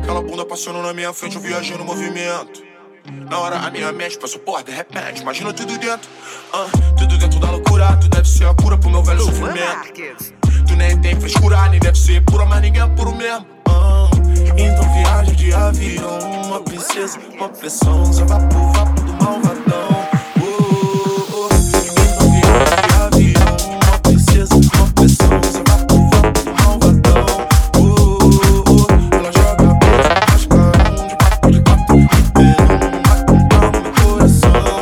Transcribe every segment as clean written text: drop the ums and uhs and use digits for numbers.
Aquela bunda passando na minha frente, eu viajei no movimento. Na hora a minha mente passou por de repente, imagina tudo dentro. Tudo dentro da loucura, tu deve ser a cura pro meu velho sofrimento. Tu nem tem frescura, nem deve ser pura, mas ninguém é puro mesmo. Então viaja de avião, uma princesa, uma pressão, só vapo do malvadão. Então viaja de avião, uma princesa, uma pressão, só vapo do malvadão. Ela joga beijo, cascarão, de quatro, me pegando, no coração.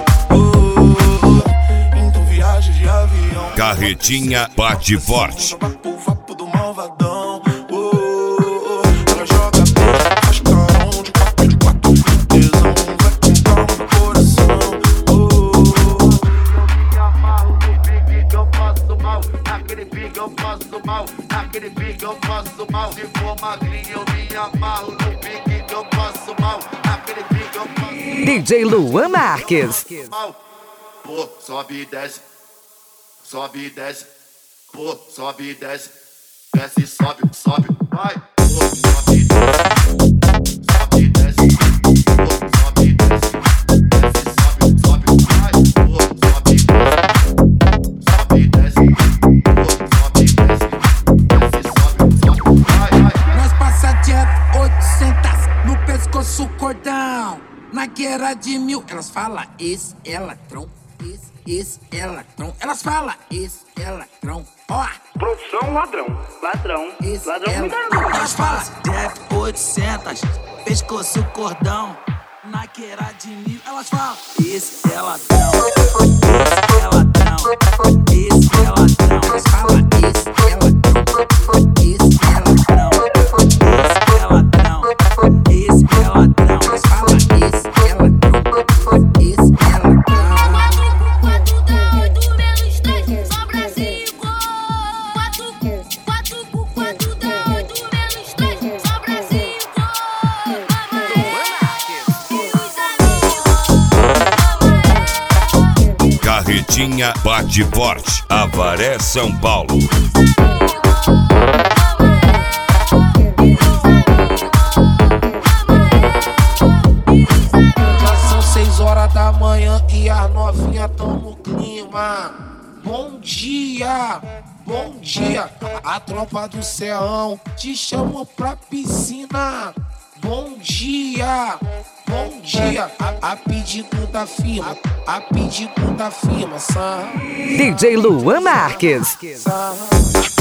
Então viaja de avião. Carretinha bate forte. Só vapo do malvadão. Ela joga beijo, cascarão, de quatro, me tesão, vai com calma no coração. Eu faço mal, naquele pique eu faço mal, naquele pique eu faço mal. Se for magrinho eu me amarro, no pique que eu faço mal, naquele pique eu faço mal. DJ Luan Marques. Pô, sobe e desce, sobe e desce, pô, sobe e desce, desce e sobe, sobe, vai. Pô, sobe e desce, sobe e desce, pô, sobe e desce, desce e sobe, sobe, vai. Pô, sobe e desce. Sobe e desce, sobe e desce, desce e sobe, vai, vai. Nós passa direto 800 no pescoço cordão. Na guerra de 1000, elas falam esse elatrão, esse elatrão. Elas falam esse elatrão, ó. Profissão ladrão. Ladrão. Esse Ladrão me elatrão. engana. Elas falam Def 800, pescoço cordão. Na queira de 1000, elas falam esse é ladrão, esse é ladrão, esse é ladrão. elas falam esse elatrão, esse elatrão. Esse é ladrão, esse é ladrão. Elas falam esse elatrão, esse elatrão. Quatro dado menos 3, sobra 5. Quatro dado menos 3, sobra 5. Carretinha bate forte. Avaré, São Paulo. Já são 6 horas da manhã e as novinhas tão no clima. Bom dia, bom dia. A tropa do Ceão te chamou pra piscina. Bom dia, bom dia. A pedido da firma, a pedido da firma, sam. DJ Luan Marques.